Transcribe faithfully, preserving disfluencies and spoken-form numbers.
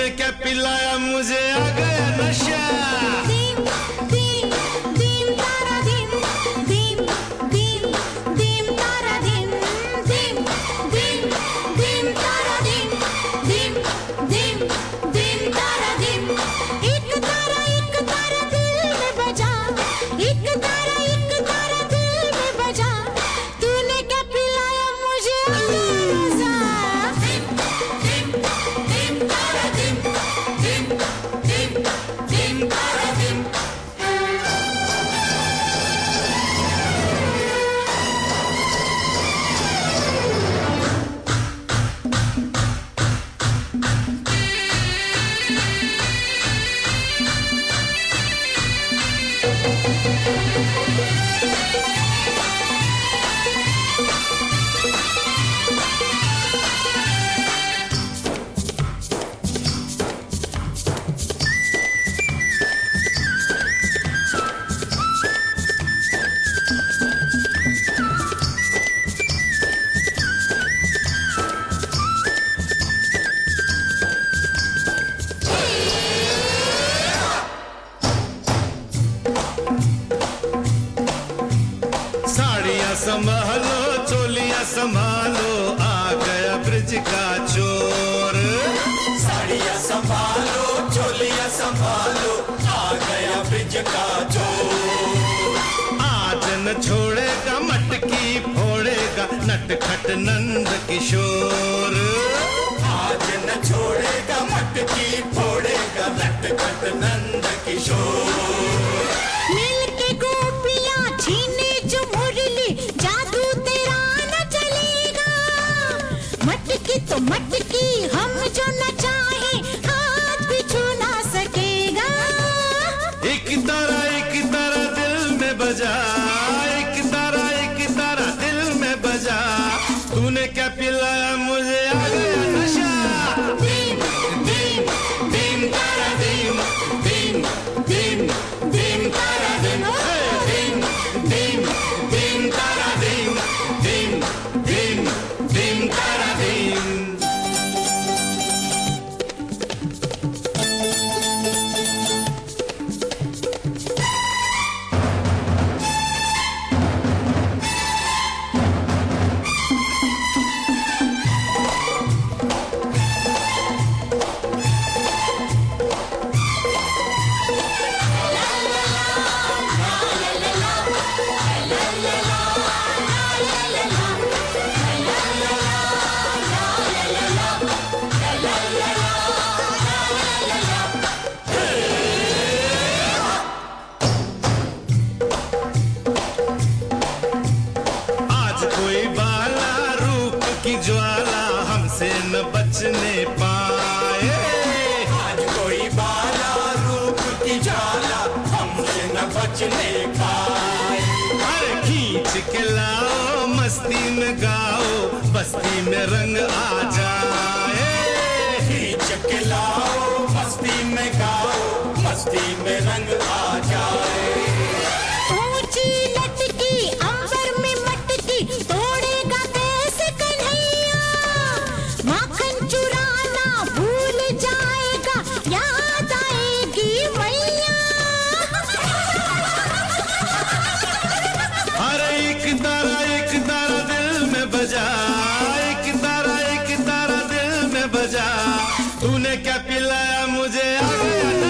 तूने क्या पिलाया मुझे आ गया नशा। दीम दीम दीम तारा दीम दीम दीम दीम तारा दीम दीम दीम दीम तारा दीम दीम दीम दीम तारा दीम। एक तारा एक तारा दिल में बजा, एक तारा एक तारा दिल में बजा। तूने क्या पिलाया मुझे मजा। दीम दीम दीम तारा दीम दीम दीम दीम तारा दीम। साड़ियाँ संभालो चोलियाँ संभालो आ गया ब्रिज का चोर। साड़ियाँ संभालो चोलियाँ संभालो आ गया ब्रिज का चोर। आज न छोड़ेगा मटकी फोड़ेगा नटखट नंद किशोर। आज न छोड़ेगा मटकी फोड़ेगा नटखट नंद किशोर। मिलके गोपियां छीने जो मुरली जादू तेरा न चलेगा। मटकी तो मटकी हम जो न चाहे हाथ भी छू ना सकेगा। एक तारा एक तारा दिल में बजा, एक तारा एक तारा दिल में बजा। तूने क्या पिलाया मुझे आ गया नशा। दीम दीम दीम तारा दीम दीम दीम दीम तारा दीम। दीम दीम दीम तारा दीम दीम दीम दीम तारा दीम। आज कोई बाला रूप की ज्वाला हमसे न बचने पाए। आज कोई बाला रूप की ज्वाला हमसे न बचने पाए। अरे खींच के लाओ मस्ती में गाओ बस्ती में रंग आ जाए। खींच के लाओ मस्ती में गाओ मस्ती में रंग आ जाए। ऊंची लटकी अंबर में मटकी तोड़ेगा कैसे कन्हैया। माखन चुराना भूल जाएगा याद आएगी मैया। अरे एक तारा एक तारा दिल में बजा, एक तारा एक तारा दिल में बजा। तूने क्या पिलाया मुझे आ गया